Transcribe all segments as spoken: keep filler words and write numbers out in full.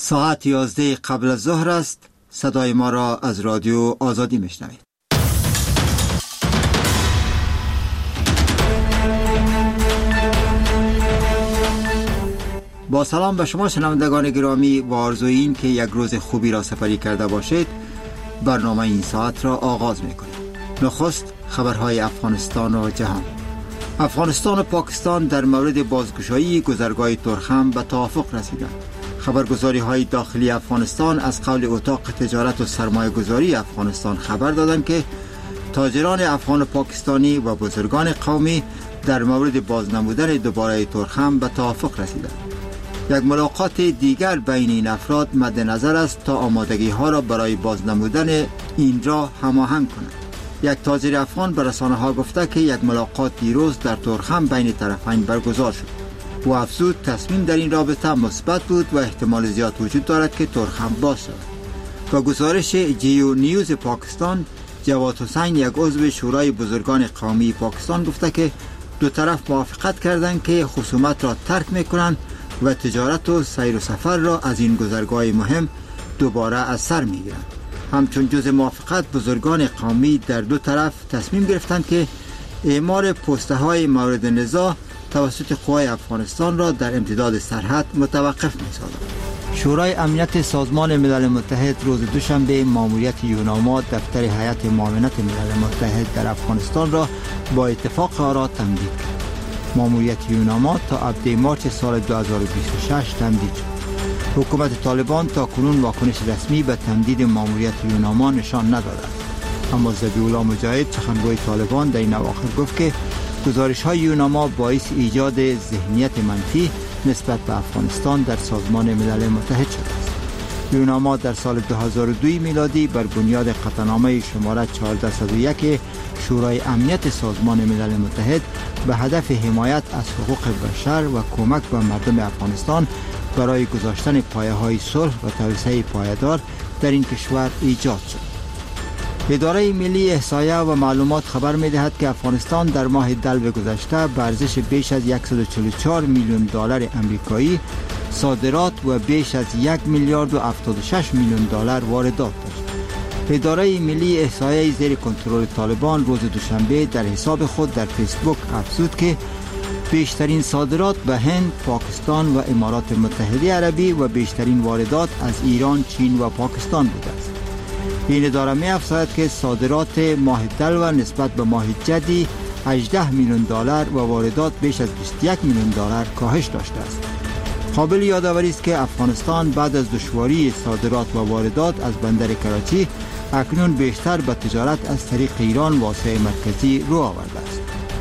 ساعت یازده قبل از ظهر است. صدای ما را از رادیو آزادی میشنوید. با سلام به شما شنوندگان گرامی و آرزوی این که یک روز خوبی را سپری کرده باشید. برنامه این ساعت را آغاز میکنیم. نخست خبرهای افغانستان و جهان. افغانستان و پاکستان در مورد بازگشایی گذرگاه تورخم به توافق رسیدند. خبرگزاری های داخلی افغانستان از قول اتاق تجارت و سرمایه گذاری افغانستان خبر دادند که تاجران افغان و پاکستانی و بزرگان قومی در مورد بازنمودن دوباره تورخم به توافق رسیدند. یک ملاقات دیگر بین این افراد مد نظر است تا آمادگی ها را برای بازنمودن این را هماهنگ کنند. یک تاجر افغان به رسانه ها گفته که یک ملاقات دیروز در تورخم بین طرفین برگزار شد و افزود تصمیم در این رابطه مثبت بود و احتمال زیاد وجود دارد که تورخم باز شود. با گزارش جیو نیوز پاکستان، جواد حسین یک عضو شورای بزرگان قومی پاکستان گفته که دو طرف موافقت کردند که خصومت را ترک میکنند و تجارت و سیر و سفر را از این گذرگاه مهم دوباره از سر میگیرند. همچون جز موافقت بزرگان قومی در دو طرف تصمیم گرفتند که اعمال پسته های مورد نزاع توسط قوای افغانستان را در امتداد سرحد متوقف می‌سازند. شورای امنیت سازمان ملل متحد روز دوشنبه ماموریت یوناما دفتر هیئت معاونت ملل متحد در افغانستان را با اتفاق آرا تمدید کرد. ماموریت یوناما تا ابد مارچ سال دو هزار و بیست و شش تمدید شد. حکومت طالبان تا کنون واکنش رسمی به تمدید ماموریت یوناما نشان نداده است. اما ذبیح‌الله مجاهد سخنگوی طالبان در این اواخر گفت که گزارش های یوناما باعث ایجاد ذهنیت منفی نسبت به افغانستان در سازمان ملل متحد شده است. یوناما در سال دو هزار و دو میلادی بر بنیاد قطعنامه شماره چهارصد و یک شورای امنیت سازمان ملل متحد به هدف حمایت از حقوق بشر و کمک به مردم افغانستان برای گذاشتن پایه‌های صلح و توسعه پایدار در این کشور ایجاد شد. اداره ملی احصایه و معلومات خبر می‌دهد که افغانستان در ماه دلو گذشته به ارزش بیش از صد و چهل و چهار میلیون دلار آمریکایی صادرات و بیش از یک میلیارد و هفتاد و شش میلیون دلار واردات داشت. اداره ملی احصایه زیر کنترل طالبان روز دوشنبه در حساب خود در فیسبوک افزود که بیشترین صادرات به هند، پاکستان و امارات متحده عربی و بیشترین واردات از ایران، چین و پاکستان بوده است. این اداره می افزاید که صادرات ماه دلو نسبت به ماه جدی هجده میلیون دلار و واردات بیش از بیست و یک میلیون دلار کاهش داشته است. قابل یادآوری است که افغانستان بعد از دشواری صادرات و واردات از بندر کراچی اکنون بیشتر به تجارت از طریق ایران و آسیای مرکزی رو آورده است.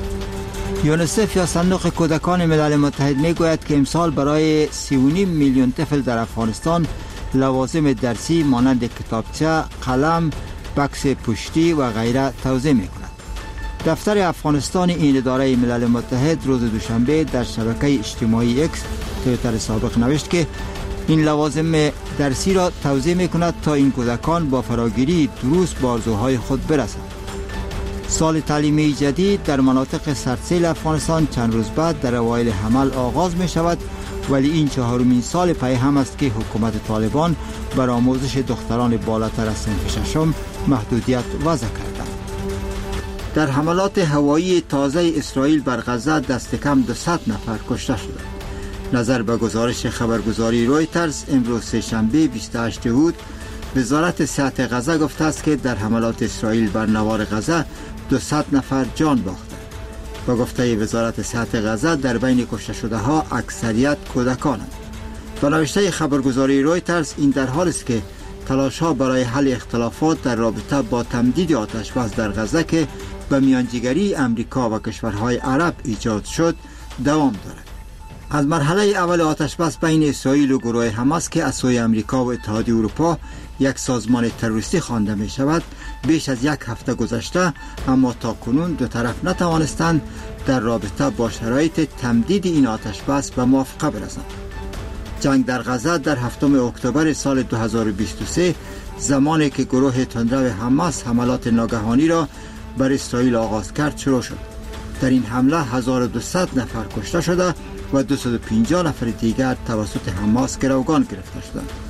یونیسف یا صندوق کودکان ملل متحد می گوید که امسال برای سی و نیم میلیون طفل در افغانستان لوازم درسی مانند کتابچه، قلم، بکس پشتی و غیره توزیع می کند. دفتر افغانستان این اداره ملل متحد روز دوشنبه در شبکه اجتماعی اکس توییتر سابق نوشت که این لوازم درسی را توزیع می کند تا این کودکان با فراگیری دروس به آرزوهای خود برسند. سال تعلیمی جدید در مناطق سردسیل افغانستان چند روز بعد در اوایل حمل آغاز می شود، ولی این چهارمین سال پی هم است که حکومت طالبان بر آموزش دختران بالاتر از صنف ششم محدودیت وضع کردند. در حملات هوایی تازه اسرائیل بر غزه دست کم دویست نفر کشته شدند. نظر به گزارش خبرگزاری رویترز امروز سه‌شنبه بیست و هشت اوت، وزارت صحت غزه گفته است که در حملات اسرائیل بر نوار غزه دویست نفر جان باختند. با گفته وزارت صحت غزه در بین کشته شده ها اکثریت کودکانند. با نوشته خبرگزاری رویترز این در حال است که تلاش ها برای حل اختلافات در رابطه با تمدید آتش بس در غزه که به میانجیگری امریکا و کشورهای عرب ایجاد شد دوام دارد. از مرحله اول آتش بس بین اسرائیل و گروه حماس که از سوی امریکا و اتحادیه اروپا یک سازمان تروریستی خوانده می شود بیش از یک هفته گذشته، اما تا کنون دو طرف نتوانستند در رابطه با شرایط تمدید این آتش بس به موافقه برسند. جنگ در غزه در هفتم اکتبر سال دو هزار و بیست و سه زمانی که گروه تندرو حماس حملات ناگهانی را بر اسرائیل آغاز کرد شروع شد. در این حمله هزار و دویست نفر کشته شده و دویست و پنجاه نفر دیگر توسط حماس گروگان گرفته شدند.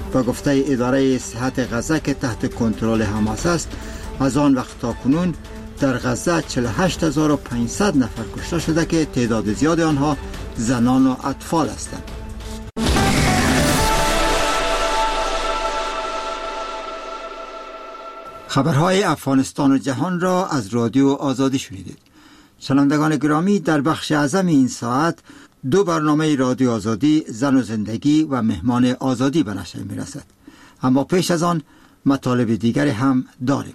و گفته اداره صحت غزه که تحت کنترل حماس است، از آن وقت تا کنون در غزه چهل و هشت هزار و پانصد نفر کشته شده که تعداد زیاد آنها زنان و اطفال هستند. خبرهای افغانستان و جهان را از رادیو آزادی شنیدید. شنوندگان گرامی، در بخش اعظم این ساعت دو برنامه رادیو آزادی، زن و زندگی و مهمان آزادی به نشر می رسد. اما پیش از آن مطالب دیگری هم داریم.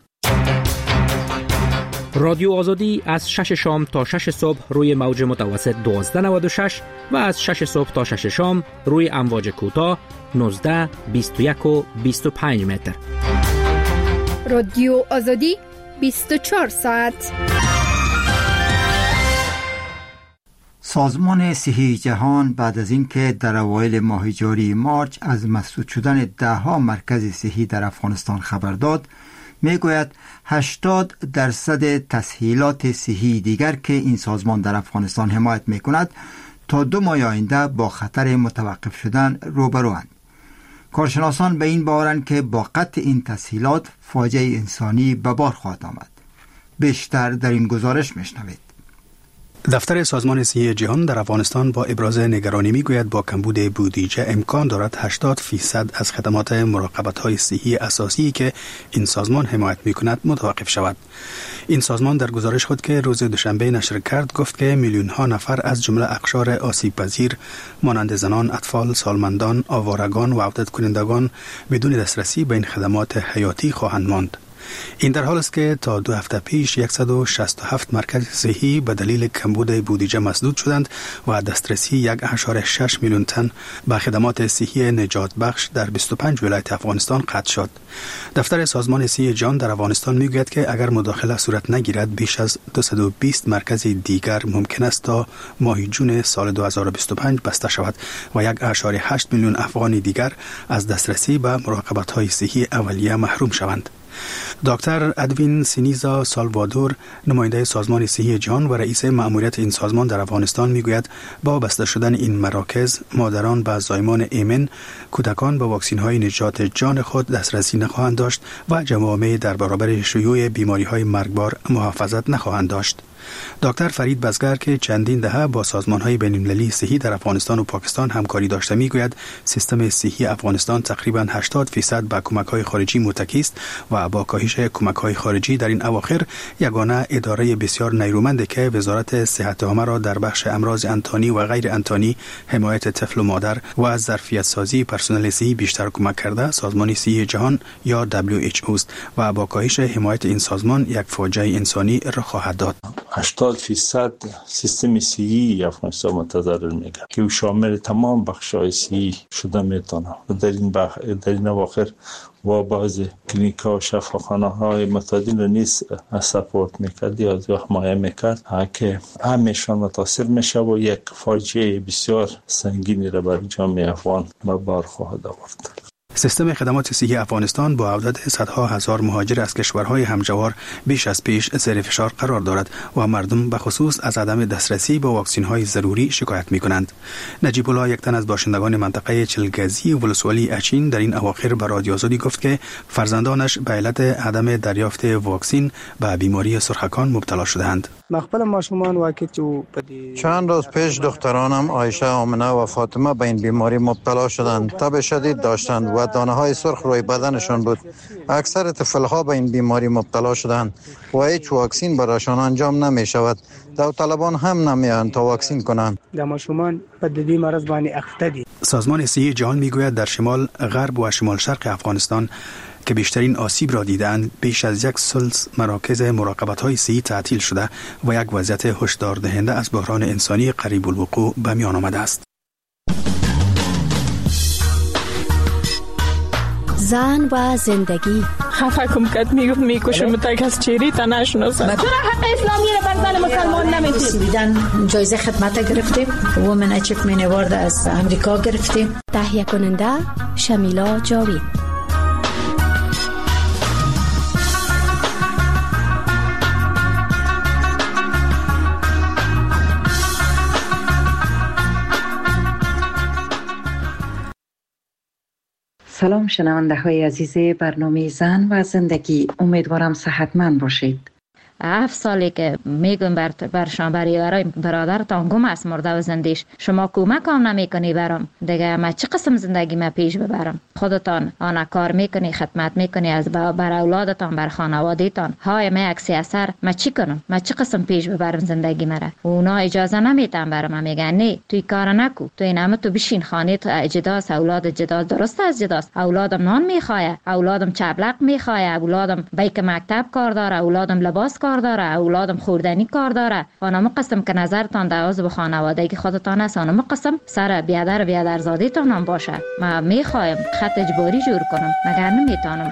رادیو آزادی از شش شام تا شش صبح روی موج متوسط دوازده نود و شش و از شش صبح تا شش شام روی امواج کوتاه نوزده، بیست و یک و بیست و پنج متر. رادیو آزادی بیست و چهار ساعت. سازمان صحی جهان بعد از اینکه در اوایل ماه جاری مارچ از مسدود شدن ده ها مرکز صحی در افغانستان خبر داد، میگوید هشتاد درصد تسهیلات صحی دیگر که این سازمان در افغانستان حمایت میکند تا دو ماه آینده با خطر متوقف شدن روبروند. کارشناسان به این باورند که با قطع این تسهیلات فاجعه انسانی به بار خواهد آمد. بیشتر در این گزارش میشنوید. دفتر سازمان صحی جهان در افغانستان با ابراز نگرانی میگوید با کمبود بودجه امکان دارد هشتاد فیصد از خدمات مراقبت‌های صحی اساسی که این سازمان حمایت میکند متوقف شود. این سازمان در گزارش خود که روز دوشنبه نشر کرد گفت که میلیون ها نفر از جمله اقشار آسیب پذیر مانند زنان، اطفال، سالمندان، آوارگان و عودت کنندگان بدون دسترسی به این خدمات حیاتی خواهند ماند. این در حال است که تا دو هفته پیش صد و شصت و هفت مرکز صحی به دلیل کمبود بودجه مسدود شدند و دسترسی یک و شش میلیون تن به خدمات صحی نجات بخش در بیست و پنج ولایت افغانستان قطع شد. دفتر سازمان صحی جهان در افغانستان میگوید که اگر مداخله صورت نگیرد بیش از دویست و بیست مرکز دیگر ممکن است تا ماه جون سال دو هزار و بیست و پنج بسته شود و یک و هشت میلیون افغانی دیگر از دسترسی به مراقبت‌های صحی اولیه محروم شوند. دکتر ادوین سینیزا سالوادور، نماینده سازمان صحی جهان و رئیس مأموریت این سازمان در افغانستان میگوید با بسته شدن این مراکز مادران به زایمان ایمن، کودکان به واکسین‌های نجات جان خود دسترسی نخواهند داشت و جوامع در برابر شیوع بیماری‌های مرگبار محافظت نخواهند داشت. دکتر فرید بزگر که چندین دهه با سازمان‌های بین‌المللی صحی در افغانستان و پاکستان همکاری داشته میگوید سیستم صحی افغانستان تقریباً هشتاد فیصد به کمک‌های خارجی متکی است و با کاهش کمک‌های خارجی در این اواخر یگانه اداره بسیار نیرومندی که وزارت صحت عامه را در بخش امراض انتانی و غیر انتانی، حمایت طفل و مادر و ظرفیت سازی پرسنل صحی بیشتر کمک کرده سازمان صحی جهان یا دبلیو اچ او است و با کاهش حمایت این سازمان یک فاجعه انسانی رخ خواهد داد. هشتاد فیصد سیستم صحی افغانستان متضرر میگه که شامل تمام بخش‌های صحی شده میتونه و در این بخ... در این اواخر و بعض کلینیک‌ها و شفاخانه‌های متعدد رو نیز سپورت میکرد یا حمایت میکرد که همشان متاثر میشه و یک فاجعه بسیار سنگینی را بر جامعه افغان به بار خواهد آورد. سیستم خدمات صحی افغانستان با عودت صدها هزار مهاجر از کشورهای همجوار بیش از پیش زیر فشار قرار دارد و مردم به خصوص از عدم دسترسی به واکسین‌های ضروری شکایت می‌کنند. نجیب الله، یک تن از باشندگان منطقه چلگزی ولسوالی اچین، در این اواخر به رادیو آزادی گفت که فرزندانش به علت عدم دریافت واکسین به بیماری سرخکان مبتلا شده‌اند. چند روز پیش دخترانم عایشه، آمنه و فاطمه به این بیماری مبتلا شدند. تب شدید داشتند و دانه های سرخ روی بدنشان بود. اکثر طفلها به این بیماری مبتلا شدند و هیچ واکسین برایشان انجام نمی شود. داوطلبان هم نمیان تا واکسین کنند. سازمان صحی جهان میگوید در شمال، غرب و شمال شرق افغانستان که بیشترین آسیب را دیدند، بیش از یک ثلث مراکز مراقبت‌های صحی تعطیل شده و یک وضعیت هشدار دهنده از بحران انسانی قریب الوقوع به میان آمده است. زن و زندگی. خفه کم کد میگفت میکشم متک از چیری تا نشناسم. چرا حق اسلامی را بر زن مسلمان نمیدید؟ دیدن جایزه خدمت گرفتیم، وومن اچیومنت اوارد از امریکا گرفتیم. تهیه کننده شمیلا جاوید. سلام شنونده های عزیز برنامه زن و زندگی، امیدوارم صحتمند باشید. هفت سالی که میگم بر برشان برای برادرتان گم است مرده و زندیش، شما کمک هم نمیکنی برام دیگه. ما چه قسم زندگی ما پیش ببرم؟ خودتان آن کار میکنی، خدمت میکنی از بر اولادتان، بر خانوادهتان. های ما عکس اثر ما چی کنم؟ ما چه قسم پیش ببرم زندگی مرا؟ اونا اجازه نمیدن برام. میگن نه توی کار نکو، توی نام تو بشین خانه تو اجداس اولاد جداس. درست از جداس اولادم نان میخواه، اولادم چبلق میخواه، اولادم بیک مکتب کار داره، اولادم لباس کار داره، اولادم خوردنی کار داره. خانم قسم که نظرتان در عضو خانوادگی خودتان است، خانم قسم سر بیادر بیادر زادیتان هم باشه. ما میخوایم خط اجباری جور کنم مگر نمیتونم.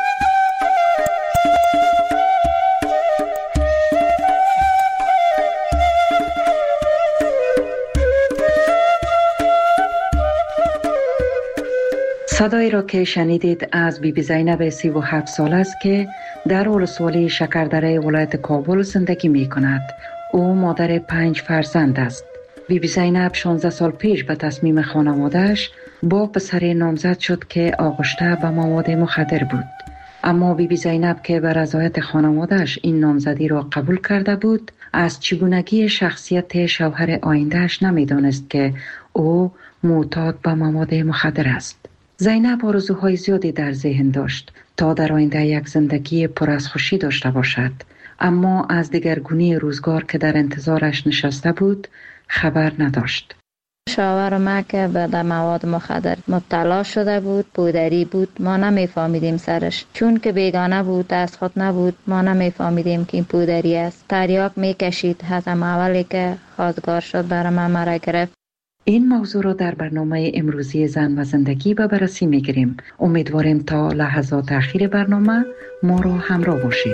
صدایی را که شنیدید از بی بی زینب سی و هفت سال است که در ولسوالی شکردره ولایت کابل زندگی می کند. او مادر پنج فرزند است. بی بی زینب شانزده سال پیش به تصمیم خانواده‌اش با پسر نامزد شد که آغشته به مواد مخدر بود. اما بی بی زینب که به رضایت خانواده‌اش این نامزدی را قبول کرده بود، از چگونگی شخصیت شوهر آینده‌اش نمی‌دانست که او معتاد به مواد مخدر است. زینب آرزوهای زیادی در ذهن داشت تا در آینده یک زندگی پر از خوشی داشته باشد، اما از دگرگونی روزگار که در انتظارش نشسته بود خبر نداشت. شوهر ما که به مواد مخدر مبتلا شده بود، پودری بود، ما نمیفهمیدیم سرش، چون که بیگانه بود، از خود نبود، ما نمیفهمیدیم که این پودری است. تریاک میکشید، حتی اولی که خواستگار شد برای ما مرا گرفت. این موضوع را در برنامه امروزی زن و زندگی به بررسی میگیریم. امیدواریم تا لحظات اخیر برنامه ما را همراه باشید.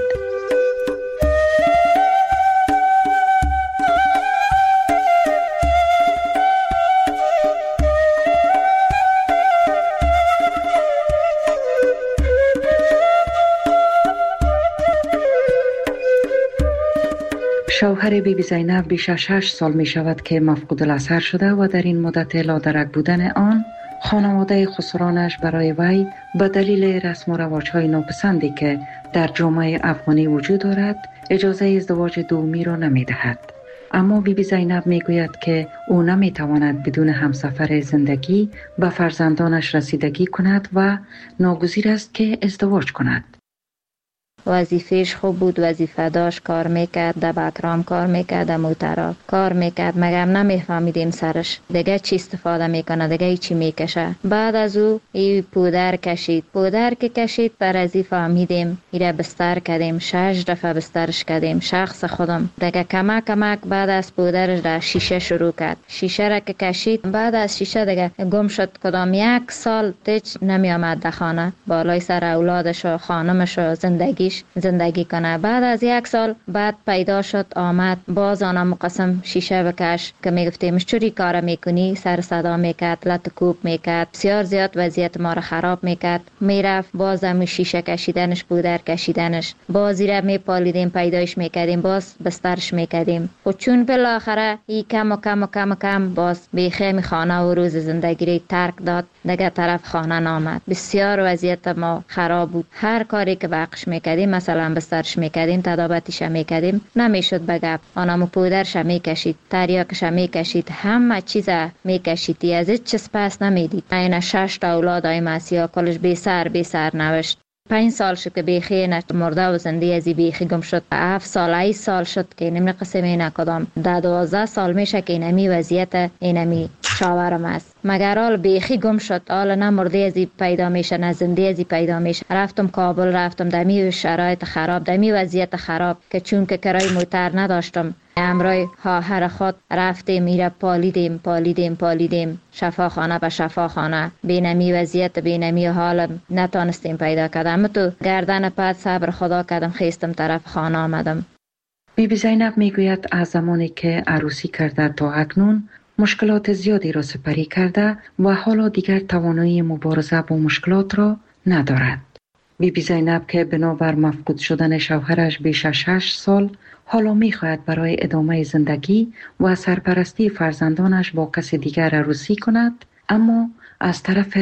شوهر بی بی زینب بیش از شش سال می شود که مفقود الاثر شده و در این مدت لادرک بودن آن خانواده خسرانش برای وی به دلیل رسم و رواج‌های ناپسندی که در جامعه افغانی وجود دارد اجازه ازدواج دومی را نمی دهد. اما بی بی زینب می گوید که او نمی تواند بدون همسفر زندگی به فرزندانش رسیدگی کند و ناگزیر است که ازدواج کند. وظیفهش خوب بود، وظیفه داشت، کار میکرد، در بکرام کار میکرد، در موترا کار میکرد، مگم نمیفهمیدیم سرش دیگه چی استفاده میکنه، دیگه چی میکشه. بعد از او ای پودر کشید، پودر که کشید پر ازی فهمیدیم، ایره بستر کردیم، شش دفعه بسترش کردیم، شخص خودم دیگه کمک کمک. بعد از پودرش در شیشه شروع کرد، شیشه را که کشید، بعد از شیشه دیگه گم شد. کدام یک سال تیچ نمی آمد در خانه، بالای سر اولادش و خانمش و زندگیش زندگی کنه. بعد از یک سال بعد پیدا شد، آمد، باز آنم قسم شیشه بکش که میگفتیم چوری کار میکنی، سر صدا میکرد، لط کوب میکرد، بسیار زیاد وضعیت ما را خراب میکرد. میرفت باز هم شیشه کشیدنش، پودر کشیدنش، بازی را میپالیدیم، پیدایش میکردیم، باز بسترش میکردیم. و چون بالاخره ای کم و کم و کم و کم باز بیخیم خانه و روز زندگی را ترک داد، دیگه طرف خانه نامد. بسیار وضعیت ما خراب بود. هر کاری که وقش میکردیم، مثلا بسترش میکردیم، تدابتش میکردیم، نمیشد بگب. آنمو پودرش میکشید، تریاکش میکشید، همه چیز میکشید، از هیچ چیز پس نمیدید. این شش تا اولاد های مسیحا کلش بی سر بی سر نوشت. پنج سال شد که بیخی نشد، مرده و زنده ازی بیخی گم شد. هفت سال ای سال شد که نمی قسمی نکدام. ده دوازده سال میشه که اینمی وضعیت اینمی شاورم است. مگر آل بیخی گم شد، آل نه مرده ازی پیدا میشه نه زنده ازی پیدا میشه. رفتم کابل، رفتم دمی شرایط خراب، دمی وضعیت خراب که چون که کرای موتر نداشتم، امرای ها هر خود رفتیم، میره پالیدیم پالیدیم پالیدیم شفاخانه به شفاخانه. بینمی وضعیت، بینمی حال نتانستیم پیدا کردم. تو گردن پد صبر خدا کردم، خیستم طرف خانه آمدم. بی بی زینب میگوید از زمانی که عروسی کرده تا اکنون مشکلات زیادی را سپری کرده و حالا دیگر توانایی مبارزه با مشکلات را ندارد. بی بی زینب که بنابر مفقود شدن شوهرش بیش از شش سال حالا میخواهد برای ادامه زندگی و سرپرستی فرزندانش با کسی دیگر عروسی کند، اما از طرف